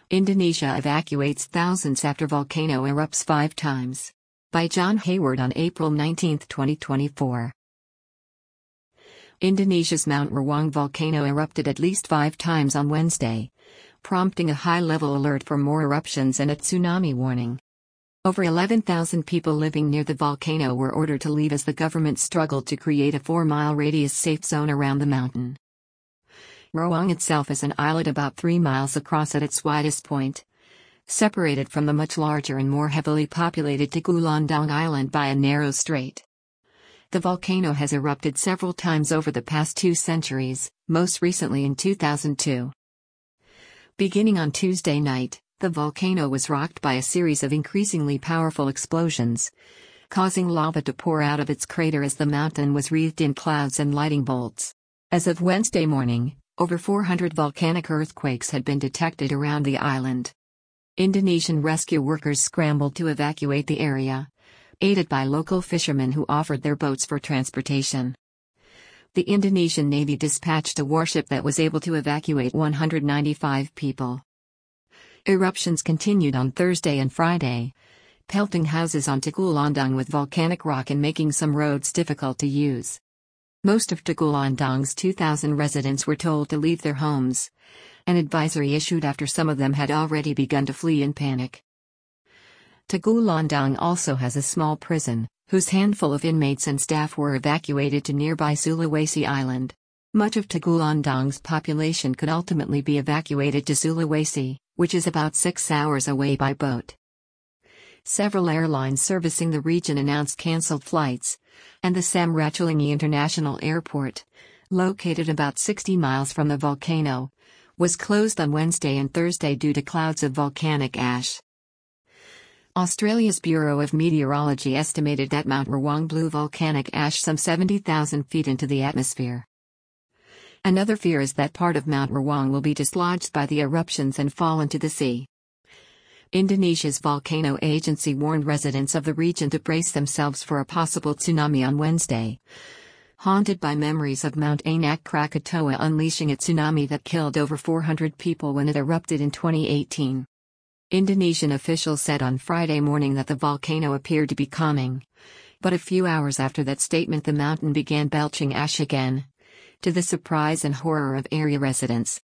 Indonesia evacuates thousands after volcano erupts 5 times. By John Hayward on April 19, 2024. Indonesia's Mount Ruang volcano erupted at least 5 times on Wednesday, prompting a high-level alert for more eruptions and a tsunami warning. Over 11,000 people living near the volcano were ordered to leave as the government struggled to create a 4-mile radius safe zone around the mountain. Ruang itself is an islet about 3 miles across at its widest point, separated from the much larger and more heavily populated Tagulandang Island by a narrow strait. The volcano has erupted several times over the past 2 centuries, most recently in 2002. Beginning on Tuesday night, the volcano was rocked by a series of increasingly powerful explosions, causing lava to pour out of its crater as the mountain was wreathed in clouds and lightning bolts. As of Wednesday morning, over 400 volcanic earthquakes had been detected around the island. Indonesian rescue workers scrambled to evacuate the area, aided by local fishermen who offered their boats for transportation. The Indonesian Navy dispatched a warship that was able to evacuate 195 people. Eruptions continued on Thursday and Friday, pelting houses on Tagulandang with volcanic rock and making some roads difficult to use. Most of Tagulandang's 2,000 residents were told to leave their homes, an advisory issued after some of them had already begun to flee in panic. Tagulandang also has a small prison, whose handful of inmates and staff were evacuated to nearby Sulawesi Island. Much of Tagulandang's population could ultimately be evacuated to Sulawesi, which is about 6 hours away by boat. Several airlines servicing the region announced cancelled flights, and the Samratulangi International Airport, located about 60 miles from the volcano, was closed on Wednesday and Thursday due to clouds of volcanic ash. Australia's Bureau of Meteorology estimated that Mount Ruang blew volcanic ash some 70,000 feet into the atmosphere. Another fear is that part of Mount Ruang will be dislodged by the eruptions and fall into the sea. Indonesia's volcano agency warned residents of the region to brace themselves for a possible tsunami on Wednesday, haunted by memories of Mount Anak Krakatoa unleashing a tsunami that killed over 400 people when it erupted in 2018. Indonesian officials said on Friday morning that the volcano appeared to be calming, but a few hours after that statement the mountain began belching ash again, to the surprise and horror of area residents.